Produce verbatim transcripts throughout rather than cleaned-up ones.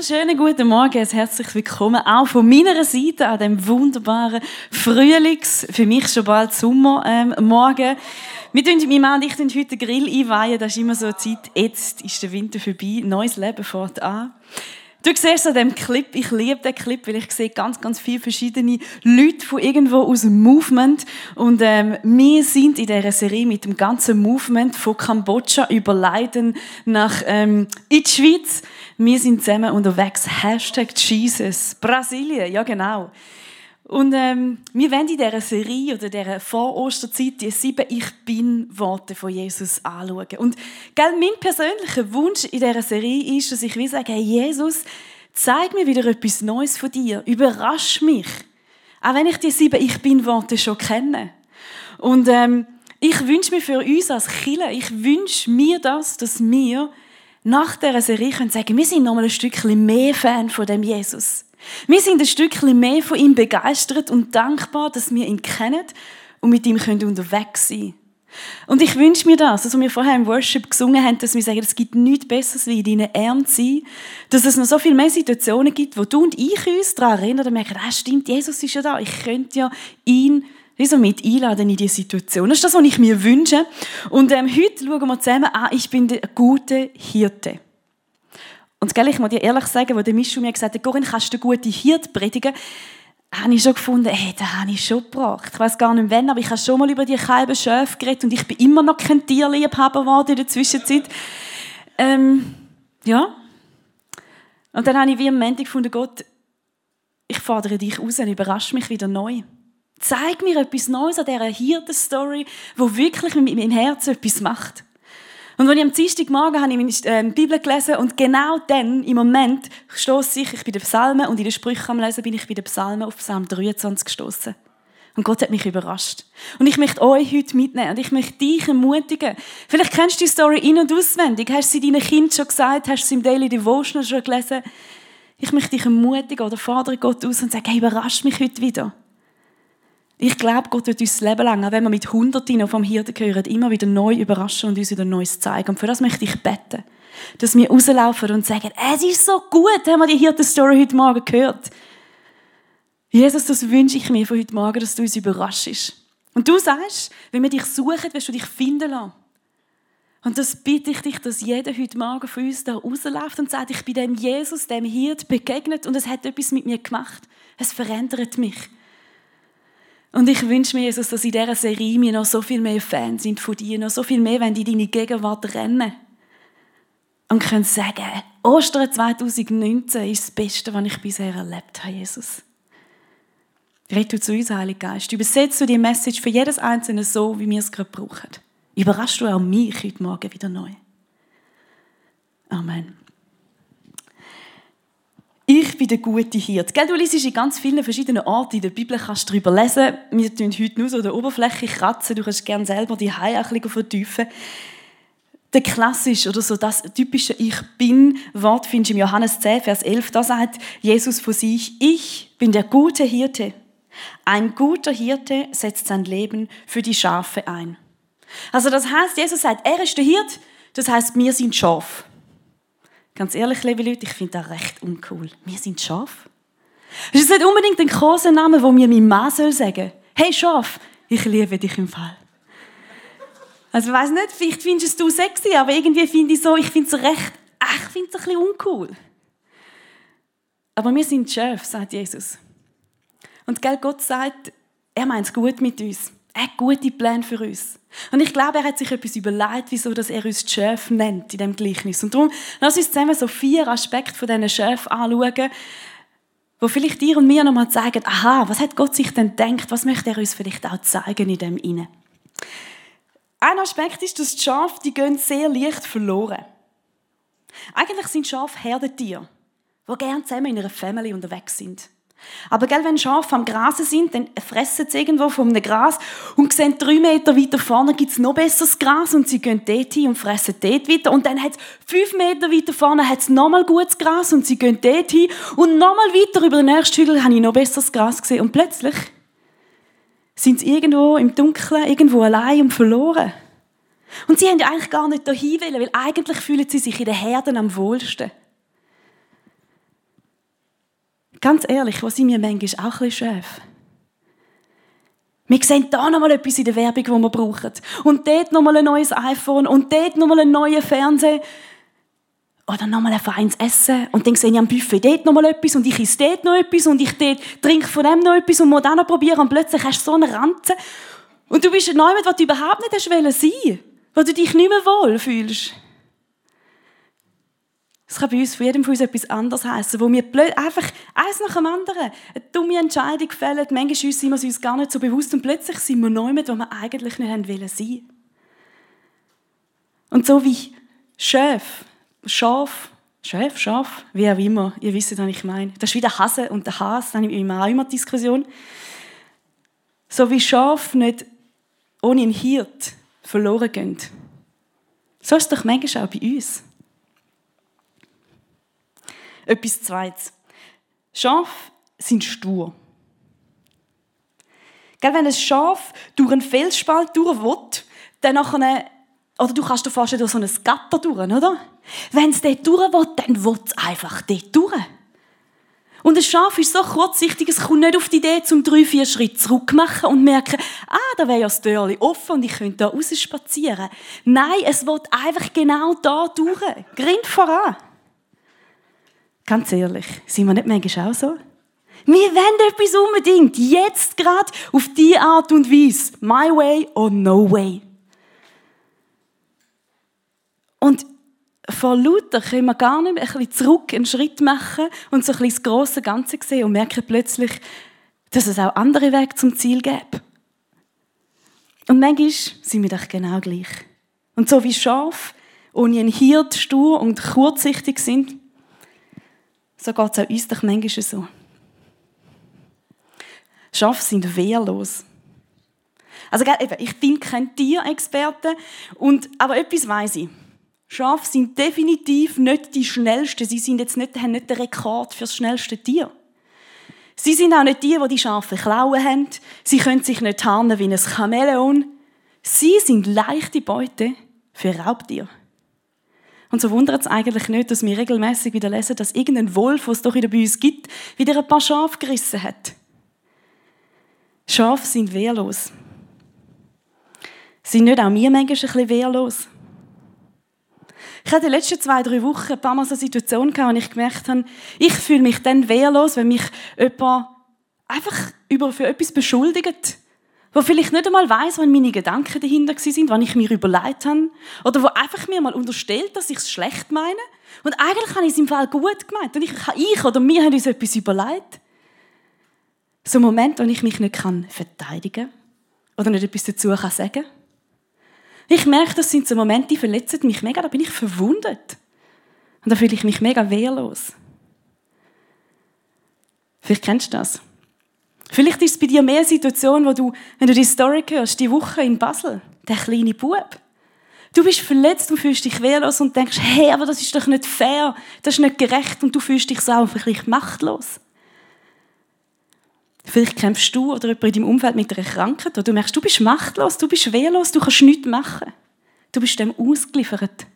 wunderschönen guten Morgen, ein herzlich willkommen auch von meiner Seite an diesem wunderbaren Frühlings-, für mich schon bald Sommermorgen. Ähm, wir tun, mein Mann und ich tun heute den Grill einweihen, das ist immer so eine Zeit, jetzt ist der Winter vorbei, neues Leben fängt an. Du siehst an diesem Clip, ich liebe diesen Clip, weil ich sehe ganz, ganz viele verschiedene Leute von irgendwo aus dem Movement. Und ähm, wir sind in dieser Serie mit dem ganzen Movement von Kambodscha über Leiden nach ähm, in die Schweiz. Wir sind zusammen unterwegs. Hashtag Jesus. Brasilien, ja genau. Und ähm, wir wollen in dieser Serie oder dieser Vor-Osterzeit die sieben Ich-Bin-Worte von Jesus anschauen. Und gell, mein persönlicher Wunsch in dieser Serie ist, dass ich will sagen, hey Jesus, zeig mir wieder etwas Neues von dir. Überrasch mich. Auch wenn ich die sieben Ich-Bin-Worte schon kenne. Und ähm, ich wünsche mir für uns als Kirche, ich wünsche mir das, dass wir nach dieser Serie können sagen, wir sind noch mal ein Stückchen mehr Fan von dem Jesus. Wir sind ein Stückchen mehr von ihm begeistert und dankbar, dass wir ihn kennen und mit ihm unterwegs sein können. Und ich wünsche mir das, also wir vorher im Worship gesungen haben, dass wir sagen, es gibt nichts Besseres, wie in deinen Armen zu sein, dass es noch so viele mehr Situationen gibt, wo du und ich uns daran erinnern und merken, ah, stimmt, Jesus ist ja da, ich könnte ja ihn so mit einladen in diese Situation. Das ist das, was ich mir wünsche. Und ähm, heute schauen wir zusammen an, ich bin der gute Hirte. Und gell, ich muss dir ehrlich sagen, als der Mischu mir gesagt hat, Corinne, kannst du den guten Hirte predigen? Habe ich schon gefunden, hey, den habe ich schon gebracht. Ich weiß gar nicht wann, aber ich habe schon mal über die Scheibe Schöfe geredet und ich bin immer noch kein Tierliebhaber geworden in der Zwischenzeit. Ähm, ja. Und dann habe ich wie am Montag gefunden, Gott, ich fordere dich raus, überrasch mich wieder neu. Zeig mir etwas Neues an dieser Hirten-Story, die wirklich mit meinem Herzen etwas macht. Und als ich am Dienstagmorgen habe ich meine Bibel gelesen und genau dann, im Moment, stosse ich, ich bin den Psalmen und in den Sprüchen am Lesen bin ich bei den Psalmen auf Psalm dreiundzwanzig gestossen. Und Gott hat mich überrascht. Und ich möchte euch heute mitnehmen und ich möchte dich ermutigen. Vielleicht kennst du die Story in- und auswendig. Hast du sie deinen Kindern schon gesagt? Hast du sie im Daily Devotional schon gelesen? Ich möchte dich ermutigen oder fordere Gott aus und sage, hey, überrasch mich heute wieder. Ich glaube, Gott wird uns das Leben lang, auch wenn wir mit Hunderten vom Hirten hören, immer wieder neu überraschen und uns wieder Neues zeigen. Und für das möchte ich beten, dass wir rauslaufen und sagen, es ist so gut, haben wir die Hirten-Story heute Morgen gehört. Jesus, das wünsche ich mir von heute Morgen, dass du uns überraschst. Und du sagst, wenn wir dich suchen, wirst du dich finden lassen. Und das bitte ich dich, dass jeder heute Morgen von uns da rausläuft und sagt, ich bin dem Jesus, dem Hirt begegnet und es hat etwas mit mir gemacht. Es verändert mich. Und ich wünsche mir, Jesus, dass in dieser Serie wir noch so viel mehr Fans sind von dir, noch so viel mehr, wenn die deine Gegenwart rennen. Und können sagen, Ostern zwanzig neunzehn ist das Beste, was ich bisher erlebt habe, Jesus. Red du zu uns, Heiliger Geist. Übersetzt du die Message für jedes Einzelne so, wie wir es gerade brauchen. Überraschst du auch mich heute Morgen wieder neu. Amen. Ich bin der gute Hirte. Gell, du liest in ganz vielen verschiedenen Orten in der Bibel, kannst du darüber lesen. Wir tun heute nur so der Oberfläche kratzen. Du kannst gerne selber die Hause ein bisschen vertiefen. Der klassische oder so das typische Ich Bin-Wort findest du im Johannes zehn, Vers elf. Da sagt Jesus von sich, ich bin der gute Hirte. Ein guter Hirte setzt sein Leben für die Schafe ein. Also das heißt, Jesus sagt, er ist der Hirte, das heißt, wir sind Schafe. Ganz ehrlich, liebe Leute, ich finde das recht uncool. Wir sind Schaf. Das ist nicht unbedingt ein Kosename, wo mir mein Mann sagen soll. Hey Schaf, ich liebe dich im Fall. Also ich weiss nicht, vielleicht findest du es sexy, aber irgendwie finde ich so, ich finde es recht, ach, ich finde es ein bisschen uncool. Aber wir sind Schafe, sagt Jesus. Und gell, Gott sagt, er meint es gut mit uns. Er hat gute Pläne für uns. Und ich glaube, er hat sich etwas überlegt, wieso dass er uns die Schafe nennt in diesem Gleichnis. Und darum lass uns zusammen so vier Aspekte von diesen Schafen anschauen, wo vielleicht dir und mir nochmal zeigen, aha, was hat Gott sich denn gedacht, was möchte er uns vielleicht auch zeigen in dem Inne. Ein Aspekt ist, dass die Schafe, die gehen sehr leicht verloren. Eigentlich sind Schafe Herdentiere, die gerne zusammen in einer Family unterwegs sind. Aber gell, wenn Schafe am Grasen sind, dann fressen sie irgendwo von einem Gras und sehen drei Meter weiter vorne gibt es noch besseres Gras und sie gehen dort hin und fressen dort weiter. Und dann hat es fünf Meter weiter vorne hat's nochmal gutes Gras und sie gehen dort hin und nochmal weiter über den nächsten Hügel habe ich noch besseres Gras gesehen. Und plötzlich sind sie irgendwo im Dunkeln, irgendwo allein und verloren. Und sie haben ja eigentlich gar nicht dahin wollen, weil eigentlich fühlen sie sich in den Herden am wohlsten. ganz ehrlich, wo sind wir manchmal auch ein bisschen Schäfe? Wir sehen da noch mal etwas in der Werbung, das wir brauchen. Und dort noch mal ein neues iPhone und dort noch mal einen neuen Fernseher. Oder noch mal ein feines Essen. Und dann sehe ich am Buffet dort noch mal etwas und ich esse dort noch etwas und ich dort trinke von dem noch etwas und muss das noch probieren. Und plötzlich hast du so eine Ranze. Und du bist jemand, was du überhaupt nicht sein wolltest, wo du dich nicht mehr wohl fühlst. Es kann bei uns, von jedem von uns etwas anderes heissen, wo wir einfach eins nach dem anderen eine dumme Entscheidung fällen. Manchmal sind wir uns gar nicht so bewusst und plötzlich sind wir jemand, wo wir eigentlich nicht sein wollen. Und so wie Schäf, Schaf, Schäf, Schaf, wie auch immer, ihr wisst, was ich meine. Das ist wie der Hase und der Hase, da habe ich immer auch immer Diskussion. So wie Schaf nicht ohne einen Hirt verloren gehen. So ist es doch manchmal auch bei uns. Etwas Zweites. Schafe sind stur. Gell, wenn ein Schaf durch einen Felsspalt durch will, dann nachher, oder du kannst dir vorstellen, durch so ein Gatter durch, oder? Wenn es dort durch will, dann will es einfach dort durch. Und ein Schaf ist so kurzsichtig, es kommt nicht auf die Idee, zum drei, vier Schritte zurück zu machen und merken, ah, da wäre ja das Türchen offen und ich könnte da raus spazieren. Nein, es will einfach genau da durch. Grind voran. Ganz ehrlich, sind wir nicht manchmal auch so? Wir wollen etwas unbedingt, jetzt gerade, auf diese Art und Weise. My way or no way. Und vor lauter können wir gar nicht mehr ein bisschen zurück einen Schritt machen und so ein bisschen das grosse Ganze sehen und merken plötzlich, dass es auch andere Wege zum Ziel gibt. Und manchmal sind wir doch genau gleich. Und so wie Schafe ohne einen Hirt stur und kurzsichtig sind, so geht es auch uns doch manchmal so. Schafe sind wehrlos. Also eben, ich bin kein Tierexperte, und, aber etwas weiss ich. Schafe sind definitiv nicht die schnellsten. Sie sind jetzt nicht, haben nicht den Rekord für das schnellste Tier. Sie sind auch nicht die, die die scharfen Klauen haben. Sie können sich nicht tarnen wie ein Chamäleon. Sie sind leichte Beute für Raubtiere. Und so wundert es eigentlich nicht, dass wir regelmäßig wieder lesen, dass irgendein Wolf, was es doch wieder bei uns gibt, wieder ein paar Schafe gerissen hat. Schafe sind wehrlos. Sind nicht auch wir manchmal ein bisschen wehrlos? Ich hatte in den letzten zwei, drei Wochen ein paar Mal so eine Situation gehabt, wo ich gemerkt habe, ich fühle mich dann wehrlos, wenn mich jemand einfach über für etwas beschuldigt, wo vielleicht nicht einmal weiss, wann meine Gedanken dahinter waren, wann ich mir überlegt habe, oder wo einfach mir mal unterstellt, dass ich es schlecht meine. Und eigentlich habe ich es im Fall gut gemeint. Und ich, ich oder wir haben uns etwas überlegt. So ein Moment, wo ich mich nicht verteidigen kann oder nicht etwas dazu sagen kann. Ich merke, das sind so Momente, die verletzen mich mega, da bin ich verwundet. Und da fühle ich mich mega wehrlos. Vielleicht kennst du das. Vielleicht ist es bei dir mehr eine Situation, wo du, wenn du die Story hörst, die Woche in Basel, der kleine Bub. Du bist verletzt und fühlst dich wehrlos und denkst, hey, aber das ist doch nicht fair, das ist nicht gerecht, und du fühlst dich so einfach machtlos. Vielleicht kämpfst du oder jemand in deinem Umfeld mit einer Krankheit, wo du merkst, du bist machtlos, du bist wehrlos, du kannst nichts machen. Du bist dem ausgeliefert.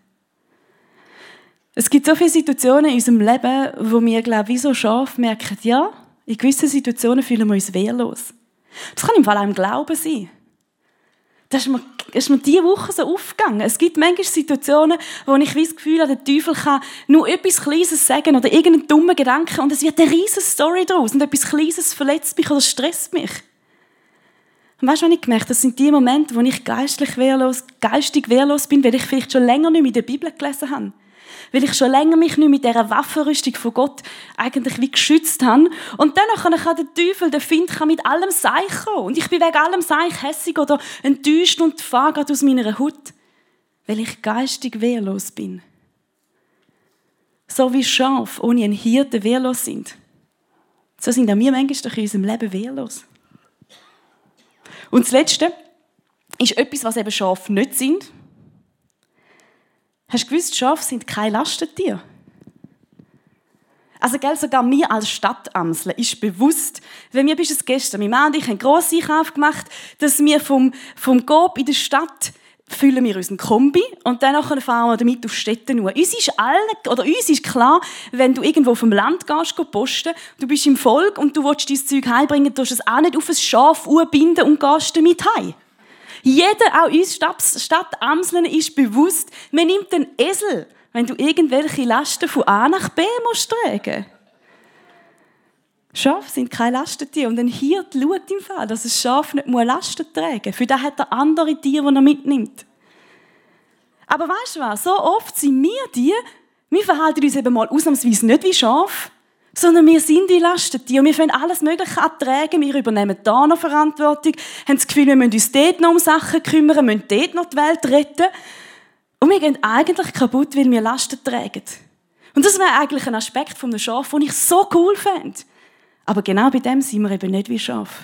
Es gibt so viele Situationen in unserem Leben, wo wir, glaube ich, wie so Schafe merken, ja, in gewissen Situationen fühlen wir uns wehrlos. Das kann im Fall auch im Glauben sein. Das ist mir, ist mir diese Woche so aufgegangen. Es gibt manchmal Situationen, wo ich das Gefühl habe, der Teufel kann nur etwas Kleines sagen oder irgendeinen dummen Gedanken und es wird eine riesige Story daraus und etwas Kleines verletzt mich oder stresst mich. Und weißt du, was ich gemerkt habe? Das sind die Momente, wo ich geistlich wehrlos, geistig wehrlos bin, weil ich vielleicht schon länger nicht mehr in der Bibel gelesen habe. Weil ich schon länger mich nicht mit dieser Waffenrüstung von Gott eigentlich wie geschützt habe. Und dann kann der Teufel, der Find, kann mit allem Seich kommen. Und ich bin wegen allem Seich hässig oder enttäuscht und fahre gerade aus meiner Haut, weil ich geistig wehrlos bin. So wie Schafe ohne einen Hirten wehrlos sind. So sind auch wir manchmal in unserem Leben wehrlos. Und das Letzte ist etwas, was eben Schafe nicht sind. Hast du gewusst, Schafe sind kein Lastentier? Also, gell, sogar mir als Stadtamsler ist bewusst, wenn wir bis gestern, mein Mann und ich haben einen grossen Einkauf gemacht, dass wir vom, vom Coop in der Stadt füllen wir unseren Kombi und dann fahren wir damit auf Städte nur. Uns ist allen, oder uns ist klar, wenn du irgendwo vom Land gehst, gehst posten, du bist im Volk und du willst dein Zeug heimbringen, du musst es auch nicht auf ein Schaf binden und gehst damit heim. Jeder, auch uns Stadt, Stadt Amseln, ist bewusst, man nimmt den Esel, wenn du irgendwelche Lasten von A nach B musst tragen. Schafe sind keine Lastentiere und ein Hirte schaut im Fall, dass ein Schaf nicht Lasten tragen muss. Für das hat er andere Tiere, die er mitnimmt. Aber weißt du was? So oft sind wir die, wir verhalten uns eben mal ausnahmsweise nicht wie Schafe, sondern wir sind die Lastentiere. Wir können alles Mögliche ertragen, wir übernehmen da noch Verantwortung, haben das Gefühl, wir müssen uns dort noch um Sachen kümmern, müssen dort noch die Welt retten. Und wir gehen eigentlich kaputt, weil wir Lasten tragen. Und das wäre eigentlich ein Aspekt von einem Schaf, den ich so cool fände. Aber genau bei dem sind wir eben nicht wie Schafe.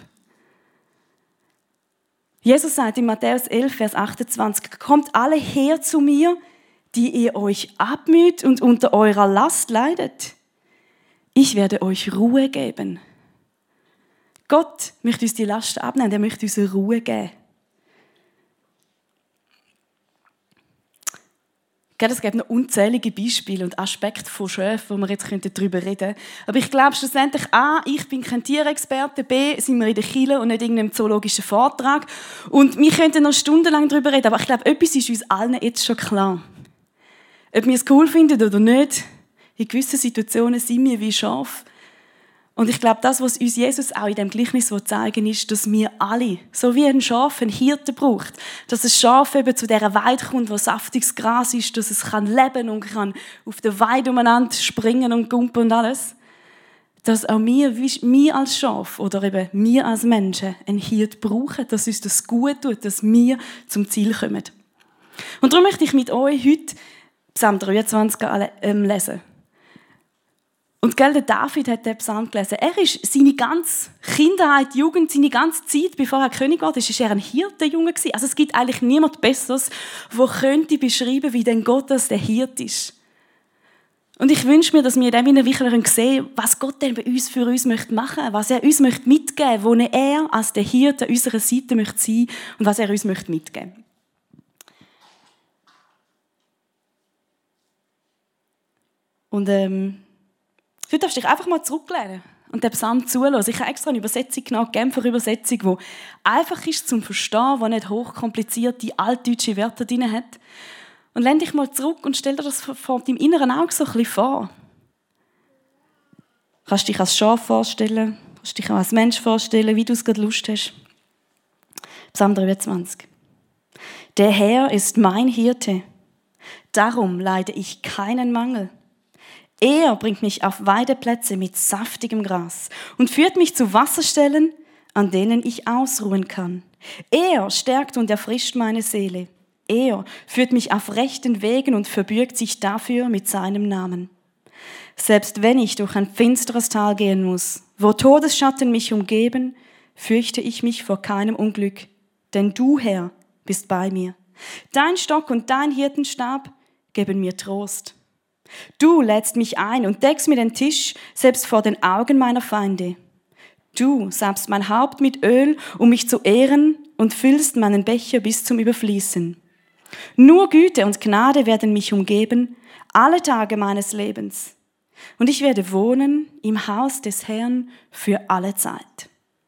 Jesus sagt in Matthäus elf, Vers achtundzwanzig, kommt alle her zu mir, die ihr euch abmüht und unter eurer Last leidet. Ich werde euch Ruhe geben. Gott möchte uns die Last abnehmen, er möchte uns Ruhe geben. Es gibt noch unzählige Beispiele und Aspekte von Schäfen, wo wir jetzt darüber reden könnten. Aber ich glaube schlussendlich, A, ich bin kein Tierexperte, B, sind wir in der Kirche und nicht in irgendeinem zoologischen Vortrag. Und wir könnten noch stundenlang darüber reden, aber ich glaube, etwas ist uns allen jetzt schon klar. Ob wir es cool finden oder nicht, in gewissen Situationen sind wir wie Schafe. Und ich glaube, das, was uns Jesus auch in diesem Gleichnis zeigen will, ist, dass wir alle, so wie ein Schaf einen Hirten braucht, dass ein Schaf eben zu dieser Weide kommt, wo saftiges Gras ist, dass es kann leben und kann auf der Weide umeinander springen und gumpen und alles, dass auch wir, wir als Schaf oder eben wir als Menschen einen Hirt brauchen, dass uns das gut tut, dass wir zum Ziel kommen. Und darum möchte ich mit euch heute Psalm dreiundzwanzig lesen. Und gell, der David hat den Psalm gelesen. Er ist seine ganze Kindheit, Jugend, seine ganze Zeit, bevor er König war, ist er ein Hirtenjunge gewesen. Also es gibt eigentlich niemand Besseres, der könnte beschreiben, wie denn Gott als der Hirte ist. Und ich wünsche mir, dass wir in dem wirklich sehen, was Gott denn bei uns für uns möchte machen, was er uns möchte mitgeben, wo er als der Hirte an unserer Seite möchte sein und was er uns möchte mitgeben. Und ähm, du darfst dich einfach mal zurücklehnen und den Psalm zuhören. Ich habe extra eine Übersetzung genommen, die Genfer Übersetzung, die einfach ist zum Verstehen, die nicht hochkomplizierte altdeutsche Wörter drin hat. Und lehn dich mal zurück und stell dir das vor deinem inneren Auge so ein bisschen vor. Du kannst dich als Schaf vorstellen, kannst dich auch als Mensch vorstellen, wie du es gerade Lust hast. Psalm dreiundzwanzig. Der Herr ist mein Hirte, darum leide ich keinen Mangel. Er bringt mich auf Weideplätze mit saftigem Gras und führt mich zu Wasserstellen, an denen ich ausruhen kann. Er stärkt und erfrischt meine Seele. Er führt mich auf rechten Wegen und verbürgt sich dafür mit seinem Namen. Selbst wenn ich durch ein finsteres Tal gehen muss, wo Todesschatten mich umgeben, fürchte ich mich vor keinem Unglück, denn du, Herr, bist bei mir. Dein Stock und dein Hirtenstab geben mir Trost. Du lädst mich ein und deckst mir den Tisch, selbst vor den Augen meiner Feinde. Du salbst mein Haupt mit Öl, um mich zu ehren, und füllst meinen Becher bis zum Überfließen. Nur Güte und Gnade werden mich umgeben, alle Tage meines Lebens. Und ich werde wohnen im Haus des Herrn für alle Zeit.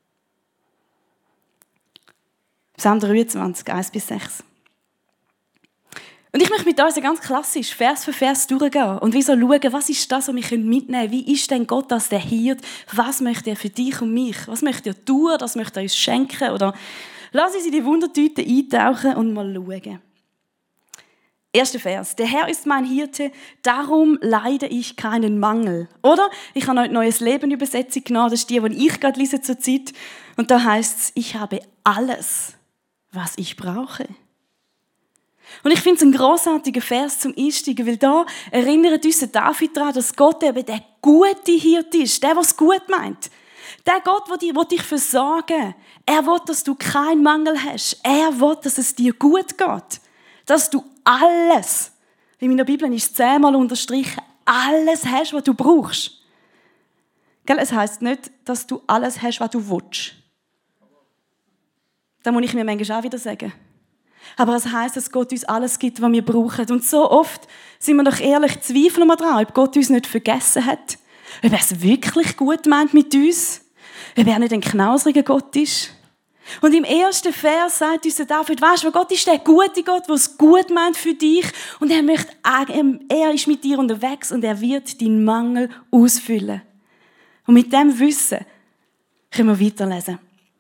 Psalm dreiundzwanzig, eins bis sechs. Und ich möchte mit uns ganz klassisch Vers für Vers durchgehen und wie so schauen, was ist das, was wir mitnehmen können? Wie ist denn Gott als der Hirt? Was möchte er für dich und mich? Was möchte er tun? Das möchte er uns schenken? Oder lass uns in die Wundertüte eintauchen und mal schauen. Erster Vers. Der Herr ist mein Hirte, darum leide ich keinen Mangel. Oder? Ich habe heute «Neues Leben» Übersetzung genommen, das ist die, die ich gerade lese zur Zeit. Und da heißt es, ich habe alles, was ich brauche. Und ich finde es ein grossartiger Vers zum Einsteigen, weil da erinnert uns David daran, dass Gott eben der gute Hirte ist, der, der es gut meint. Der Gott, der dich versorgen will. Er will, dass du keinen Mangel hast. Er will, dass es dir gut geht. Dass du alles, in meiner Bibel ist es zehnmal unterstrichen, alles hast, was du brauchst. Gell? Es heisst nicht, dass du alles hast, was du willst. Da muss ich mir manchmal auch wieder sagen. Aber es heisst, dass Gott uns alles gibt, was wir brauchen. Und so oft sind wir doch ehrlich, zweifeln wir daran, ob Gott uns nicht vergessen hat. Ob er es wirklich gut meint mit uns. Ob er nicht ein knausriger Gott ist. Und im ersten Vers sagt uns der David, weisst du, Gott ist der gute Gott, der es gut meint für dich. Und er möchte, er ist mit dir unterwegs und er wird deinen Mangel ausfüllen. Und mit dem Wissen können wir weiterlesen.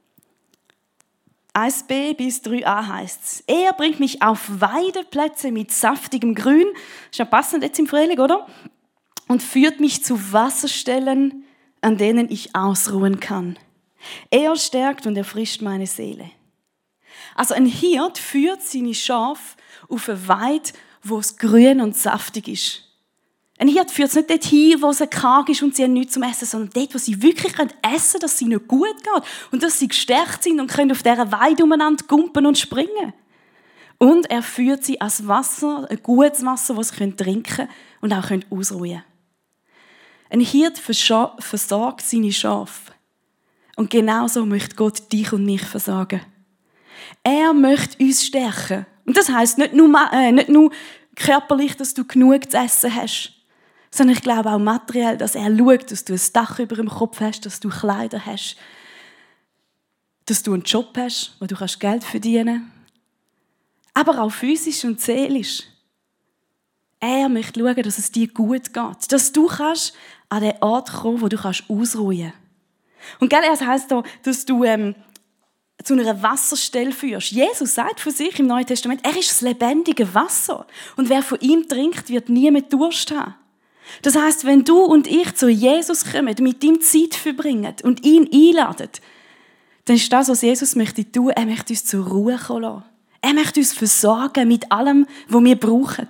eins b bis drei a heisst es. Er bringt mich auf Weideplätze mit saftigem Grün. Ist ja passend jetzt im Frühling, oder? Und führt mich zu Wasserstellen, an denen ich ausruhen kann. Er stärkt und erfrischt meine Seele. Also ein Hirt führt seine Schafe auf eine Weide, wo es grün und saftig ist. Ein Hirt führt es nicht dorthin, wo es karg ist und sie haben nichts zum Essen, sondern dort, wo sie wirklich essen können, dass es ihnen gut geht und dass sie gestärkt sind und können auf dieser Weide umeinander gumpen und springen. Und er führt sie ans Wasser, ein gutes Wasser, das sie trinken können und auch ausruhen können. Ein Hirt versorgt seine Schafe. Und genauso möchte Gott dich und mich versorgen. Er möchte uns stärken. Und das heisst nicht nur, äh, nicht nur körperlich, dass du genug zu essen hast, sondern ich glaube auch materiell, dass er schaut, dass du ein Dach über dem Kopf hast, dass du Kleider hast, dass du einen Job hast, wo du Geld verdienen kannst. Aber auch physisch und seelisch. Er möchte schauen, dass es dir gut geht. Dass du kannst an den Ort kommen, wo du ausruhen kannst. Und gell, es heisst da, dass du ähm, zu einer Wasserstelle führst. Jesus sagt von sich im Neuen Testament, er ist das lebendige Wasser. Und wer von ihm trinkt, wird nie mehr Durst haben. Das heisst, wenn du und ich zu Jesus kommen, mit ihm Zeit verbringen und ihn einladen, dann ist das, was Jesus möchte tun, er möchte uns zur Ruhe kommen lassen. Er möchte uns versorgen mit allem, was wir brauchen.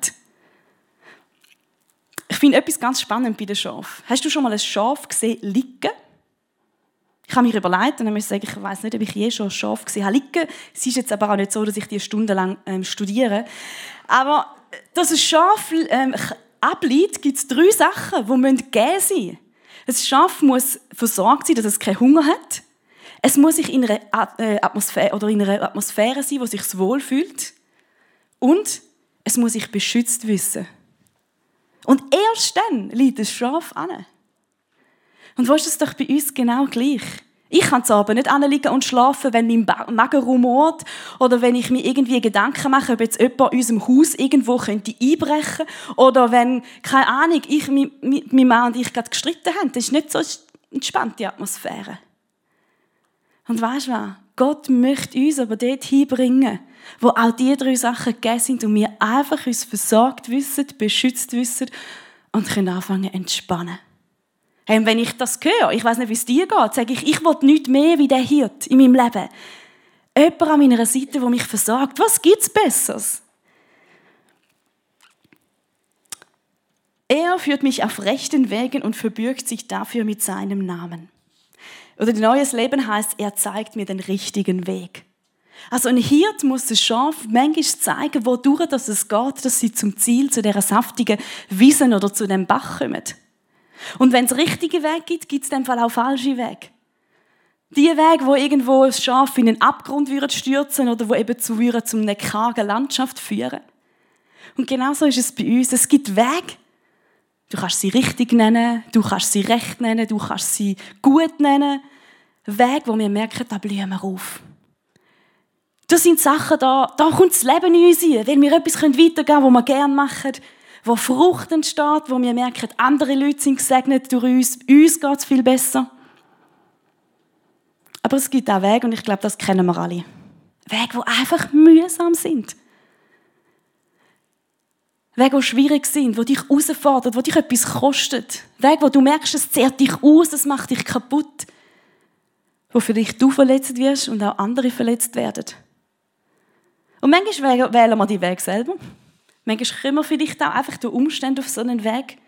Ich finde etwas ganz spannend bei den Schafen. Hast du schon mal ein Schaf gesehen liegen? Ich habe mich überlegt und dann muss ich sagen, ich weiss nicht, ob ich je schon ein Schaf gesehen habe liegen. Es ist jetzt aber auch nicht so, dass ich die stundenlang ähm, studiere. Aber dass ein Schaf ähm, ableitet, gibt es drei Sachen, die gegeben sein müssen. Ein Schaf muss versorgt sein, dass es keinen Hunger hat. Es muss sich in einer Atmosphäre, oder in einer Atmosphäre sein, wo es sich wohlfühlt. Und es muss sich beschützt wissen. Und erst dann liegt das Schaf an. Und wo ist es doch bei uns genau gleich? Ich kann zu Abend nicht anliegen und schlafen, wenn mein Magen rumort oder wenn ich mir irgendwie Gedanken mache, ob jetzt jemand in unserem Haus irgendwo könnte einbrechen oder wenn, keine Ahnung, ich, mein, mein Mann und ich gerade gestritten haben. Das ist nicht so eine entspannte Atmosphäre. Und weisst du was? Gott möchte uns aber dort hinbringen, wo auch diese drei Sachen gegeben sind und wir einfach uns versorgt wissen, beschützt wissen und können anfangen zu entspannen. Hey, und wenn ich das höre, ich weiss nicht, wie es dir geht, sage ich, ich will nichts mehr wie der Hirt in meinem Leben. Jemand an meiner Seite, der mich versorgt. Was gibt es Besseres? Er führt mich auf rechten Wegen und verbürgt sich dafür mit seinem Namen. Oder ein neues Leben heisst, er zeigt mir den richtigen Weg. Also ein Hirt muss das Schaf manchmal zeigen, wodurch es geht, dass sie zum Ziel, zu dieser saftigen Wiese oder zu dem Bach kommen. Und wenn es richtige Wege gibt, gibt es in dem Fall auch falsche Wege. Die Wege, wo irgendwo ein Schaf in einen Abgrund stürzen oder wo eben zu, zu einer kargen Landschaft führen. Und genauso ist es bei uns. Es gibt Wege. Du kannst sie richtig nennen, du kannst sie recht nennen, du kannst sie gut nennen. Wege, wo wir merken, da blühen wir auf. Das sind Sachen, da, da kommt das Leben in uns rein, weil wir etwas weitergeben können, was wir gerne machen, wo Frucht entsteht, wo wir merken, andere Leute sind gesegnet durch uns, uns geht es viel besser. Aber es gibt auch Wege, und ich glaube, das kennen wir alle. Wege, die einfach mühsam sind. Wege, die schwierig sind, die dich herausfordern, die dich etwas kosten. Wege, wo du merkst, es zehrt dich aus, es macht dich kaputt. Wo vielleicht du verletzt wirst und auch andere verletzt werden. Und manchmal wählen wir die Weg selber. Manchmal kommen wir vielleicht auch einfach durch Umstände auf so einen Weg.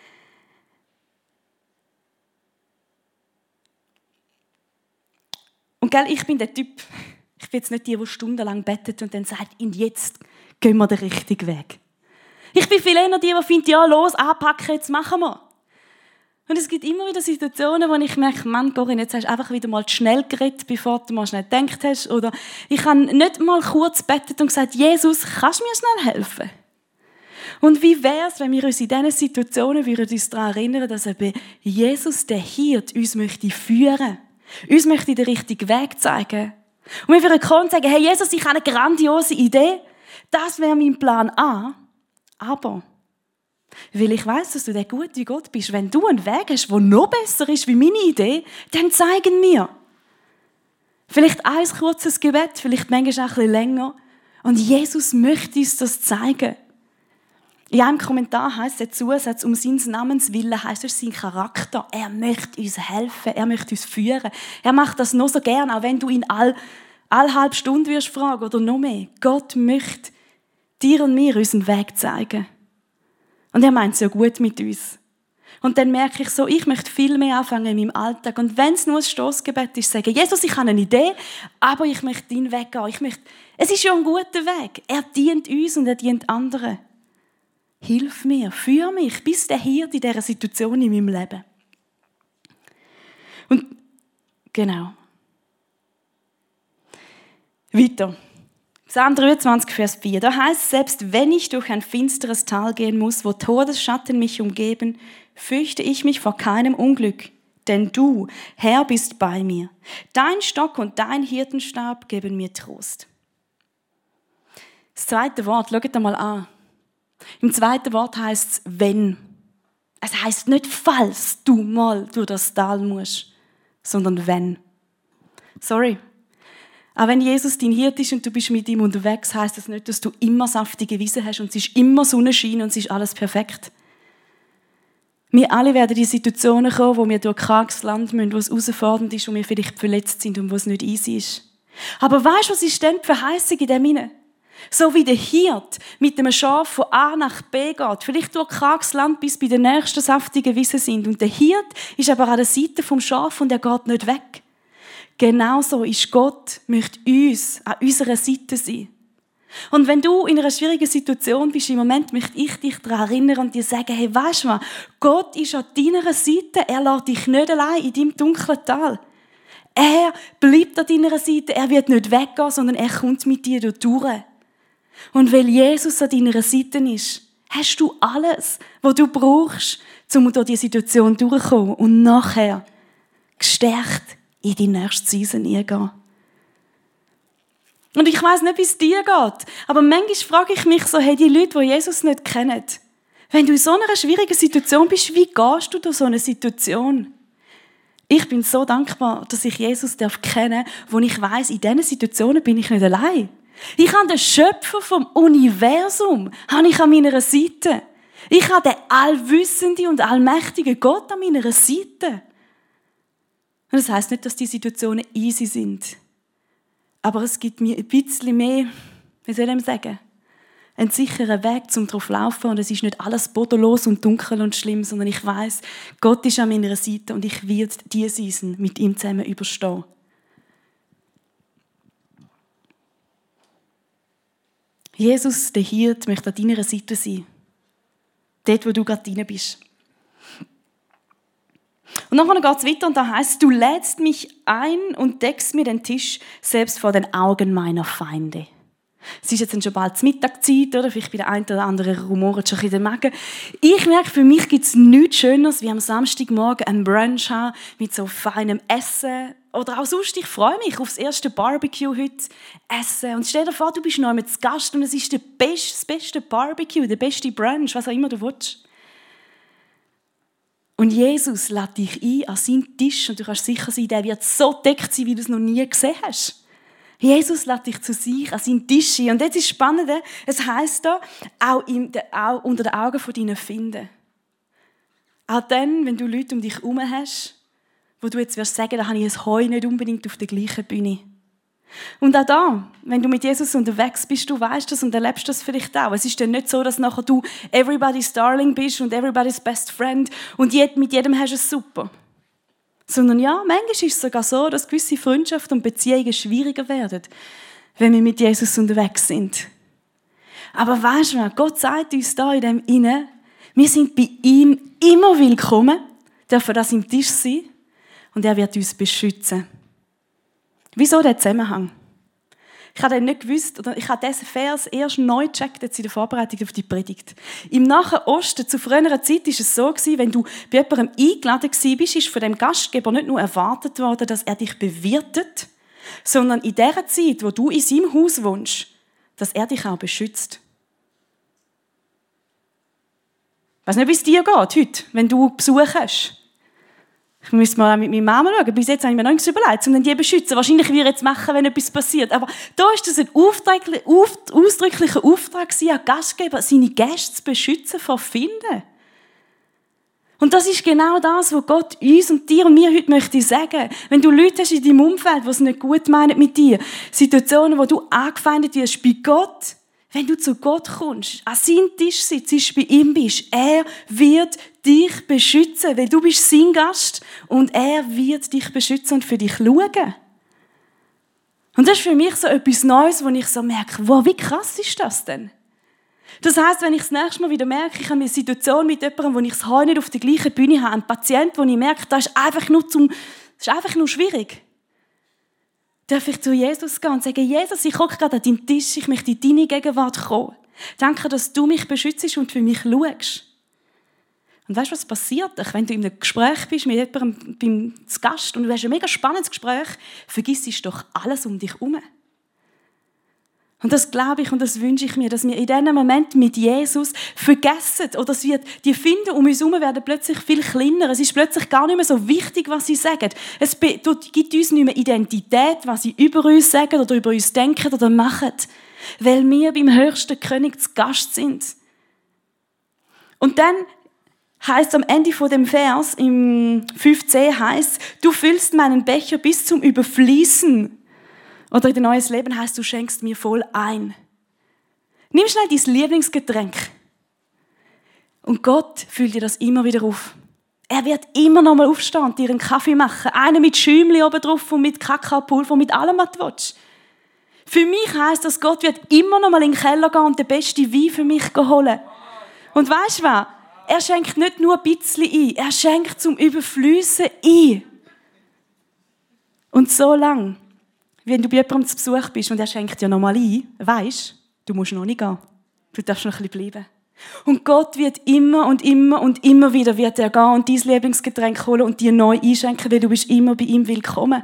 Und gell, ich bin der Typ, ich bin jetzt nicht die, die stundenlang bettet und dann sagt, und jetzt gehen wir den richtigen Weg. Ich bin viel eher die, die findet, ja los, anpacken, jetzt machen wir. Und es gibt immer wieder Situationen, wo ich merke, Mann, Corinne, jetzt hast du einfach wieder mal schnell geredet, bevor du mal schnell gedacht hast. Oder ich habe nicht mal kurz gebetet und gesagt, Jesus, kannst du mir schnell helfen? Und wie wäre es, wenn wir uns in diesen Situationen würden uns daran erinnern, dass eben Jesus, der Hirt, uns möchte führen, uns möchte den richtigen Weg zeigen. Und wir würden kommen und sagen, hey Jesus, ich habe eine grandiose Idee, das wäre mein Plan A, aber weil ich weiss, dass du der gute Gott bist, wenn du einen Weg hast, der noch besser ist wie meine Idee, dann zeigen mir. Vielleicht ein kurzes Gebet, vielleicht manchmal auch ein bisschen länger. Und Jesus möchte uns das zeigen. In einem Kommentar heisst der Zusatz, um seines Namens willen, heisst es sein Charakter. Er möchte uns helfen, er möchte uns führen. Er macht das noch so gern, auch wenn du ihn all, all halb Stunde wirst fragen oder noch mehr. Gott möchte dir und mir unseren Weg zeigen. Und er meint es ja gut mit uns. Und dann merke ich so, ich möchte viel mehr anfangen in meinem Alltag. Und wenn es nur ein Stossgebet ist, sagen, Jesus, ich habe eine Idee, aber ich möchte deinen Weg gehen. Ich möchte, es ist ja ein guter Weg. Er dient uns und er dient anderen. Hilf mir, führe mich, bis der Hirte in dieser Situation in meinem Leben. Und genau. Weiter. Psalm dreiundzwanzig, Vers vier. Da heißt, selbst wenn ich durch ein finsteres Tal gehen muss, wo Todesschatten mich umgeben, fürchte ich mich vor keinem Unglück. Denn du, Herr, bist bei mir. Dein Stock und dein Hirtenstab geben mir Trost. Das zweite Wort, schaut einmal an. Im zweiten Wort heißt es wenn. Es heisst nicht, falls du mal durch das Tal musst, sondern wenn. Sorry. Auch wenn Jesus dein Hirt ist und du bist mit ihm unterwegs, heisst das nicht, dass du immer saftige Wiese hast und es ist immer Sonnenschein und es ist alles perfekt. Wir alle werden in Situationen kommen, wo wir durch karges Land müssen, wo es herausfordernd ist und wir vielleicht verletzt sind und wo es nicht easy ist. Aber weißt du, was ist denn die Verheißung in dem Sinne? So wie der Hirt mit einem Schaf von A nach B geht, vielleicht durch karges Land bis bei der nächsten saftigen Wiese sind. Und der Hirt ist aber an der Seite vom Schaf und er geht nicht weg. Genauso ist Gott, möchte uns an unserer Seite sein. Und wenn du in einer schwierigen Situation bist, im Moment möchte ich dich daran erinnern und dir sagen, hey, weisst du was? Gott ist an deiner Seite, er lässt dich nicht allein in deinem dunklen Tal. Er bleibt an deiner Seite, er wird nicht weggehen, sondern er kommt mit dir durch. Und weil Jesus an deiner Seite ist, hast du alles, was du brauchst, um durch diese Situation durchzukommen und nachher gestärkt in die nächste Season eingehen. Und ich weiss nicht, wie es dir geht, aber manchmal frage ich mich so, hey, die Leute, die Jesus nicht kennen, wenn du in so einer schwierigen Situation bist, wie gehst du durch so eine Situation? Ich bin so dankbar, dass ich Jesus darf kennen, wo ich weiss, in diesen Situationen bin ich nicht allein. Ich habe den Schöpfer vom Universum habe ich an meiner Seite. Ich habe den allwissenden und allmächtigen Gott an meiner Seite. Und das heisst nicht, dass die Situationen easy sind. Aber es gibt mir ein bisschen mehr, wie soll ich sagen, einen sicheren Weg, um darauf zu laufen. Und es ist nicht alles bodenlos und dunkel und schlimm, sondern ich weiss, Gott ist an meiner Seite und ich werde diese Season mit ihm zusammen überstehen. Jesus, der Hirt, möchte an deiner Seite sein. Dort, wo du gerade rein bist. Und nachher geht es weiter und da heißt, du lädst mich ein und deckst mir den Tisch selbst vor den Augen meiner Feinde. Es ist jetzt schon bald Mittagszeit, oder? Vielleicht bei der einen oder anderen rumort schon in den Magen. Ich merke, für mich gibt es nichts Schöneres, wie am Samstagmorgen einen Brunch haben mit so feinem Essen. Oder auch sonst, ich freue mich auf das erste Barbecue heute essen. Und stell dir vor, du bist noch mit zu Gast und es ist der beste, das beste Barbecue, der beste Brunch, was auch immer du willst. Und Jesus lädt dich ein an seinen Tisch und du kannst sicher sein, der wird so deckt sein, wie du es noch nie gesehen hast. Jesus lädt dich zu sich an seinen Tisch ein. Und jetzt ist das Spannende, es heisst da, auch, in de, auch unter den Augen von deinen Finden. Auch dann, wenn du Leute um dich herum hast, wo du jetzt wirst sagen, da habe ich ein Heu nicht unbedingt auf der gleichen Bühne. Und auch da, wenn du mit Jesus unterwegs bist, du weißt das und erlebst das vielleicht auch. Es ist dann nicht so, dass nachher du everybody's darling bist und everybody's best friend und mit jedem hast du es super. Sondern ja, manchmal ist es sogar so, dass gewisse Freundschaften und Beziehungen schwieriger werden, wenn wir mit Jesus unterwegs sind. Aber weisst du was, Gott sagt uns da in dem Inne, wir sind bei ihm immer willkommen, dürfen an seinem Tisch sein und er wird uns beschützen. Wieso der Zusammenhang? Ich habe den nicht gewusst, oder ich habe diesen Vers erst neu gecheckt jetzt in der Vorbereitung auf die Predigt. Im Nahen Osten, zu früherer Zeit, war es so, wenn du bei jemandem eingeladen warst, ist von dem Gastgeber nicht nur erwartet worden, dass er dich bewirtet, sondern in der Zeit, wo du in seinem Haus wohnst, dass er dich auch beschützt. Ich weiss nicht, wie es dir geht heute, wenn du Besuch hast. Ich muss mal mit meiner Mama schauen. Bis jetzt habe ich mir noch nichts überlegt, um die zu beschützen. Wahrscheinlich würde ich jetzt machen, wenn etwas passiert. Aber da war das ein ausdrücklicher Auftrag an Gastgeber, seine Gäste zu beschützen vor Finden. Und das ist genau das, was Gott uns und dir und mir heute möchte sagen. Wenn du Leute hast in deinem Umfeld, die es nicht gut meinen mit dir, Situationen, wo du angefeindet wirst bei Gott, wenn du zu Gott kommst, an seinen Tisch sitzt, bei ihm bist, er wird dich beschützen, weil du bist sein Gast und er wird dich beschützen und für dich schauen. Und das ist für mich so etwas Neues, wo ich so merke, wow, wie krass ist das denn? Das heisst, wenn ich das nächste Mal wieder merke, ich habe eine Situation mit jemandem, wo ich es heute nicht auf der gleichen Bühne habe, ein Patient, wo ich merke, das ist einfach nur, zum, das ist einfach nur schwierig, darf ich zu Jesus gehen und sagen, Jesus, ich hocke gerade an deinem Tisch, ich möchte in deine Gegenwart kommen. Danke, dass du mich beschützt und für mich schaust. Und weißt du, was passiert? Wenn du in einem Gespräch bist mit jemandem beim Gast und du hast ein mega spannendes Gespräch, vergiss du doch alles um dich herum. Und das glaube ich und das wünsche ich mir, dass wir in diesem Moment mit Jesus vergessen oder dass wir die Finden um uns herum werden plötzlich viel kleiner. Es ist plötzlich gar nicht mehr so wichtig, was sie sagen. Es gibt uns nicht mehr Identität, was sie über uns sagen oder über uns denken oder machen, weil wir beim höchsten König zu Gast sind. Und dann heißt am Ende von dem Vers, im fünfzehn heißt, du füllst meinen Becher bis zum Überfließen. Oder in der Neues Leben heißt, du schenkst mir voll ein. Nimm schnell dein Lieblingsgetränk. Und Gott füllt dir das immer wieder auf. Er wird immer noch mal aufstehen und dir einen Kaffee machen. Einen mit Schäumchen oben drauf und mit Kakaopulver und mit allem, was du willst. Für mich heisst das, Gott wird immer noch mal in den Keller gehen und den besten Wein für mich holen. Und weisst du was? Er schenkt nicht nur ein bisschen ein, er schenkt zum Überfliessen ein. Und so lange, wenn du bei jemandem zu Besuch bist und er schenkt dir noch mal ein, weisst du, musst noch nicht gehen. Du darfst noch ein bisschen bleiben. Und Gott wird immer und immer und immer wieder wird er gehen und dein Lieblingsgetränk holen und dir neu einschenken, weil du bist immer bei ihm willkommen.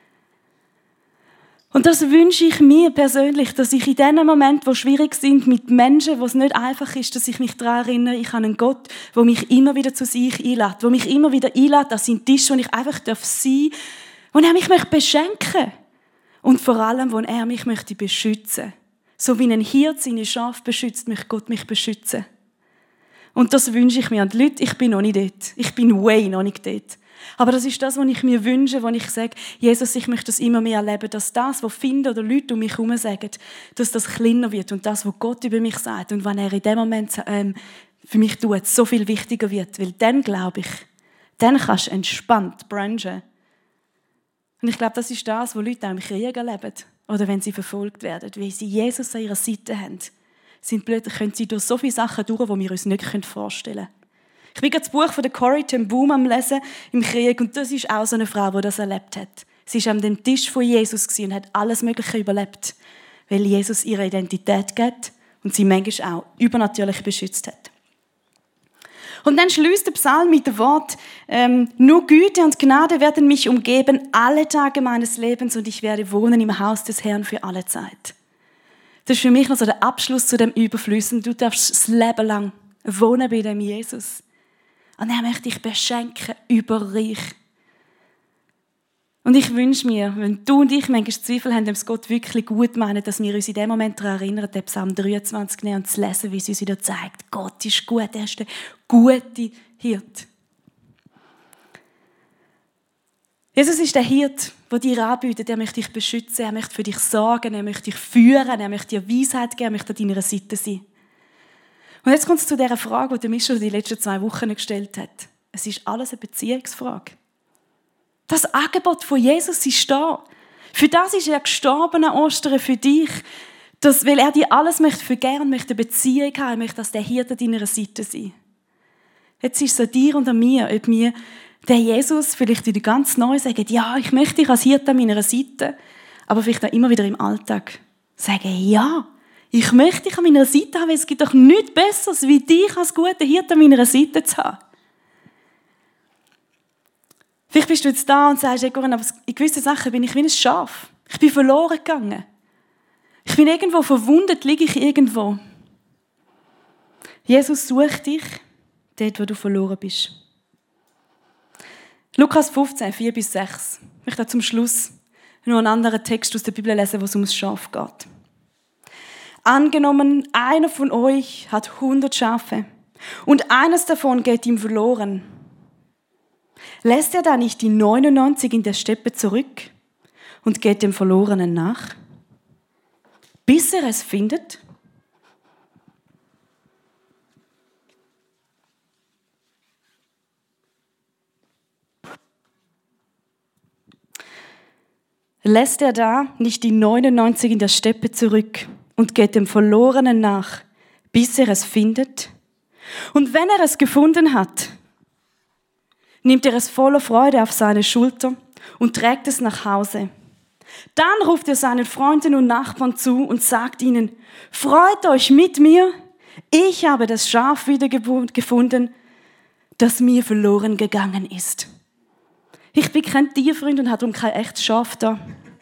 Und das wünsche ich mir persönlich, dass ich in den Momenten, die schwierig sind, mit Menschen, wo es nicht einfach ist, dass ich mich daran erinnere, ich habe einen Gott, der mich immer wieder zu sich einlädt, der mich immer wieder einlädt an seinen Tisch, wo ich einfach sein darf, wo er mich beschenken möchte. Und vor allem, wo er mich möchte beschützen. So wie ein Hirt seine Schafe beschützt, möchte Gott mich beschützen. Und das wünsche ich mir. Und Leute, ich bin noch nicht dort. Ich bin way noch nicht dort. Aber das ist das, was ich mir wünsche, wenn ich sage, Jesus, ich möchte das immer mehr erleben, dass das, was Finden oder Leute um mich herum sagen, dass das kleiner wird und das, was Gott über mich sagt und wenn er in dem Moment ähm, für mich tut, so viel wichtiger wird. Weil dann, glaube ich, dann kannst du entspannt branchen. Und ich glaube, das ist das, was Leute auch im Krieg erleben oder wenn sie verfolgt werden, weil sie Jesus an ihrer Seite haben. Sind plötzlich, können sie durch so viele Sachen durch, die wir uns nicht vorstellen können. Ich bin gerade das Buch von der Corrie ten Boom am Lesen im Krieg und das ist auch so eine Frau, die das erlebt hat. Sie war an dem Tisch von Jesus und hat alles Mögliche überlebt, weil Jesus ihre Identität gibt und sie manchmal auch übernatürlich beschützt hat. Und dann schließt der Psalm mit dem Wort, ähm, nur Güte und Gnade werden mich umgeben alle Tage meines Lebens und ich werde wohnen im Haus des Herrn für alle Zeit. Das ist für mich noch so der Abschluss zu dem Überflüssen. Du darfst das Leben lang wohnen bei dem Jesus. Und er möchte dich beschenken, überreich. Und ich wünsche mir, wenn du und ich manchmal Zweifel haben, ob es Gott wirklich gut meint, dass wir uns in dem Moment daran erinnern, den Psalm dreiundzwanzig nehmen und zu lesen, wie es uns wieder zeigt. Gott ist gut, er ist der gute Hirte. Jesus ist der Hirte, der dir anbietet, er möchte dich beschützen, er möchte für dich sorgen, er möchte dich führen, er möchte dir Weisheit geben, er möchte an deiner Seite sein. Und jetzt kommt es zu dieser Frage, die Micho die letzten zwei Wochen gestellt hat. Es ist alles eine Beziehungsfrage. Das Angebot von Jesus ist da. Für das ist er gestorben an Ostern, für dich. Das, weil er dir alles möchte vergeben und möchte eine Beziehung haben, möchte, dass der Hirte an deiner Seite sein. Jetzt ist es an dir und an mir, ob wir Der Jesus vielleicht wieder ganz neu sagt, ja, ich möchte dich als Hirte an meiner Seite, aber vielleicht auch immer wieder im Alltag sagen, ja, ich möchte dich an meiner Seite haben, weil es gibt doch nichts Besseres, wie dich als guter Hirte an meiner Seite zu haben. Vielleicht bist du jetzt da und sagst, hey Corinne, aber in gewissen Sachen bin ich wie ein Schaf. Ich bin verloren gegangen. Ich bin irgendwo verwundet, liege ich irgendwo. Jesus sucht dich dort, wo du verloren bist. Lukas fünfzehn, vier bis sechs. Ich möchte zum Schluss noch einen anderen Text aus der Bibel lesen, wo es um das Schaf geht. Angenommen, einer von euch hat hundert Schafe und eines davon geht ihm verloren. Lässt er da nicht die neunundneunzig in der Steppe zurück und geht dem Verlorenen nach, bis er es findet? Lässt er da nicht die neunundneunzig in der Steppe zurück und geht dem Verlorenen nach, bis er es findet? Und wenn er es gefunden hat, nimmt er es voller Freude auf seine Schulter und trägt es nach Hause. Dann ruft er seinen Freunden und Nachbarn zu und sagt ihnen, freut euch mit mir, ich habe das Schaf wieder gefunden, das mir verloren gegangen ist. Ich bin kein Tierfreund und habe darum kein echtes Schaf da.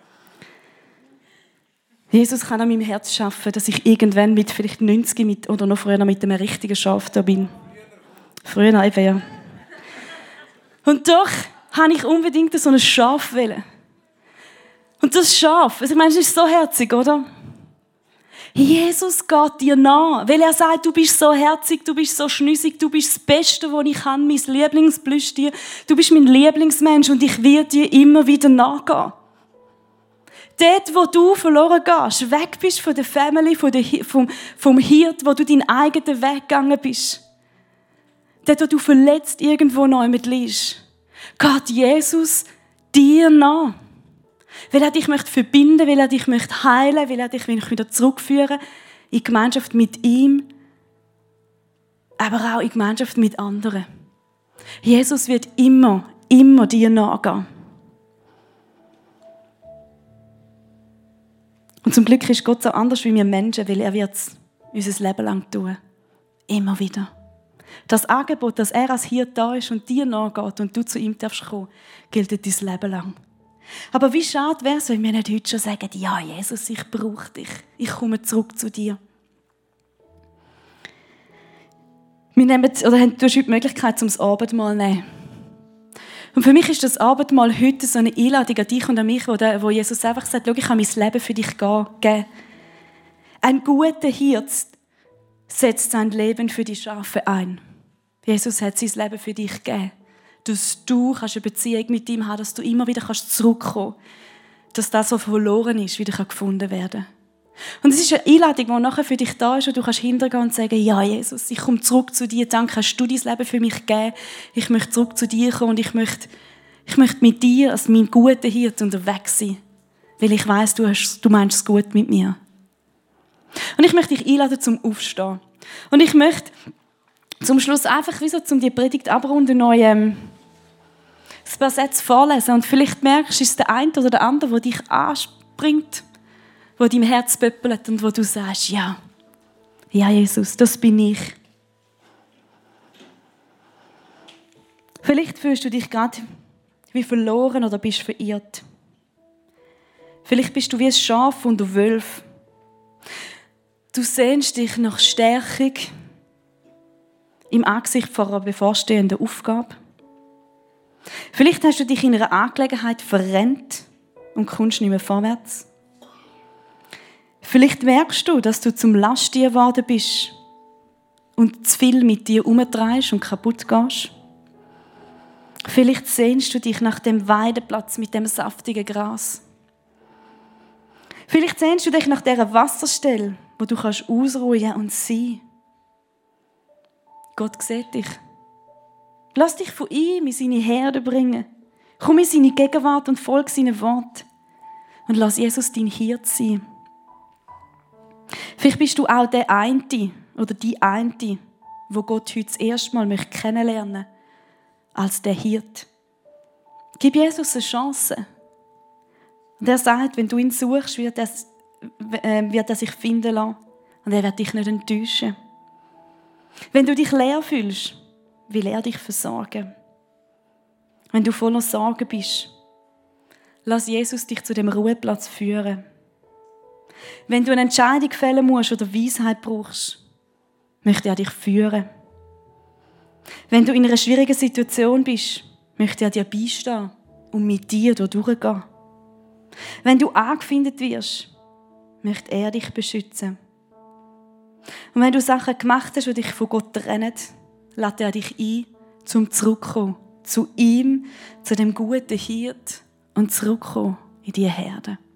Jesus kann an meinem Herz schaffen, dass ich irgendwann mit vielleicht neunzig mit, oder noch früher mit einem richtigen Schaf da bin. Früher eben, ja. Und doch habe ich unbedingt so ein Schaf wollen. Und das Schaf, also ich meine, es ist so herzig, oder? Jesus geht dir nach, weil er sagt, du bist so herzig, du bist so schnüssig, du bist das Beste, was ich kann, mein Lieblingsplüschtier, du bist mein Lieblingsmensch und ich werde dir immer wieder nachgehen. Dort, wo du verloren gehst, weg bist von der Family, von der, vom, vom Hirt, wo du deinen eigenen Weg gegangen bist. Dort, wo du verletzt irgendwo neu mit liegst, geht Jesus dir nach. Weil er dich möchte verbinden, weil er dich möchte heilen, weil er dich wieder zurückführen in die Gemeinschaft mit ihm, aber auch in die Gemeinschaft mit anderen. Jesus wird immer, immer dir nachgehen. Und zum Glück ist Gott so anders wie wir Menschen, weil er wird es unser Leben lang tun. Immer wieder. Das Angebot, dass er als Hirte da ist und dir nachgeht und du zu ihm darfst kommen, gilt dein Leben lang. Aber wie schade wäre es, wenn wir nicht heute schon sagen, ja, Jesus, ich brauche dich. Ich komme zurück zu dir. Wir nehmen, oder haben, du hast heute die Möglichkeit, zum Abendmahl zu nehmen. Und für mich ist das Abendmahl heute so eine Einladung an dich und an mich, wo, der, wo Jesus einfach sagt, schau, ich habe mein Leben für dich gegeben. Ein guter Hirt setzt sein Leben für die Schafe ein. Jesus hat sein Leben für dich gegeben. Dass du eine Beziehung mit ihm haben, dass du immer wieder zurückkommen kannst. Dass das, was verloren ist, wieder gefunden werden kann. Und es ist eine Einladung, die nachher für dich da ist und du kannst hintergehen und sagen, ja Jesus, ich komme zurück zu dir, danke, hast du dein Leben für mich gegeben, ich möchte zurück zu dir kommen und ich möchte, ich möchte mit dir als mein guter Hirte unterwegs sein, weil ich weiss, du, hast, du meinst es gut mit mir. Und ich möchte dich einladen zum Aufstehen. Und ich möchte zum Schluss einfach, wie so, um die Predigt abrunden, noch ähm, ein paar Sätze vorlesen. Und vielleicht merkst du, ist es der eine oder der andere, der dich anspringt, der dein Herz pöppelt und wo du sagst, ja, ja Jesus, das bin ich. Vielleicht fühlst du dich gerade wie verloren oder bist verirrt. Vielleicht bist du wie ein Schaf unter Wölfen. Du sehnst dich nach Stärkung im Angesicht vor einer bevorstehenden Aufgabe. Vielleicht hast du dich in einer Angelegenheit verrennt und kommst nicht mehr vorwärts. Vielleicht merkst du, dass du zum Lasttier geworden bist und zu viel mit dir herumtreibst und kaputt gehst. Vielleicht sehnst du dich nach dem Weideplatz mit dem saftigen Gras. Vielleicht sehnst du dich nach dieser Wasserstelle, wo du kannst ausruhen und sein. Gott sieht dich. Lass dich von ihm in seine Herde bringen. Komm in seine Gegenwart und folge seinen Wort. Und lass Jesus dein Hirt sein. Vielleicht bist du auch der eine oder die eine, wo Gott heute das erste Mal kennenlernen möchte, als der Hirt, Gib Jesus eine Chance. Und er sagt, wenn du ihn suchst, wird er, äh, wird er sich finden lassen. Und er wird dich nicht enttäuschen. Wenn du dich leer fühlst, will er dich versorgen. Wenn du voller Sorgen bist, lass Jesus dich zu dem Ruheplatz führen. Wenn du eine Entscheidung fällen musst oder Weisheit brauchst, möchte er dich führen. Wenn du in einer schwierigen Situation bist, möchte er dir beistehen und mit dir dort durchgehen. Wenn du angefindet wirst, möchte er dich beschützen. Und wenn du Sachen gemacht hast, die dich von Gott trennen, lädt er dich ein, zum zurückzukommen. Zu ihm, zu dem guten Hirt und zurückkommen in die Herde.